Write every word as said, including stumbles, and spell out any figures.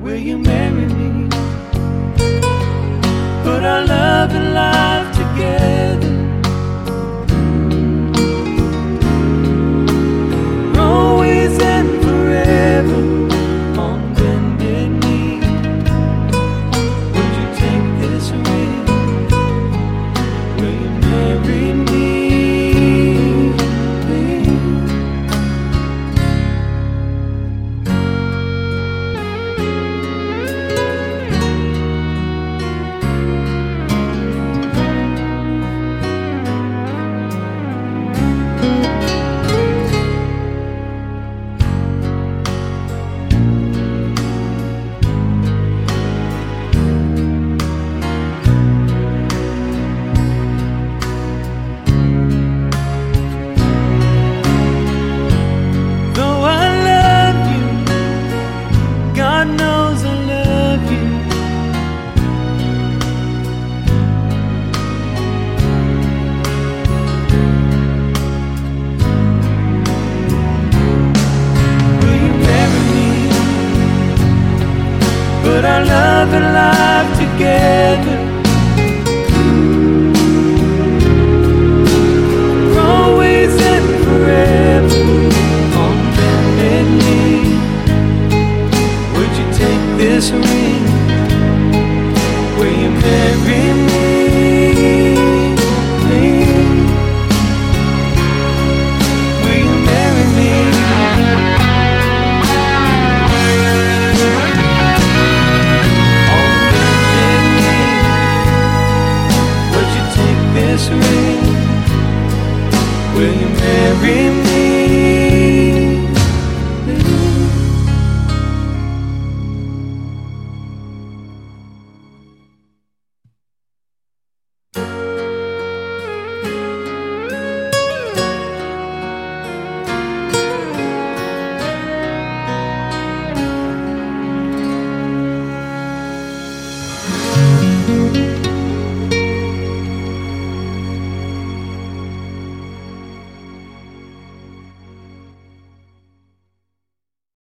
Will you marry me? Put our love and life together. Always and forever on bended knee. Would you take this ring? Will you marry me? God knows I love you. Will you marry me? Put our love and life together. For always and forever on bended knee. This ring.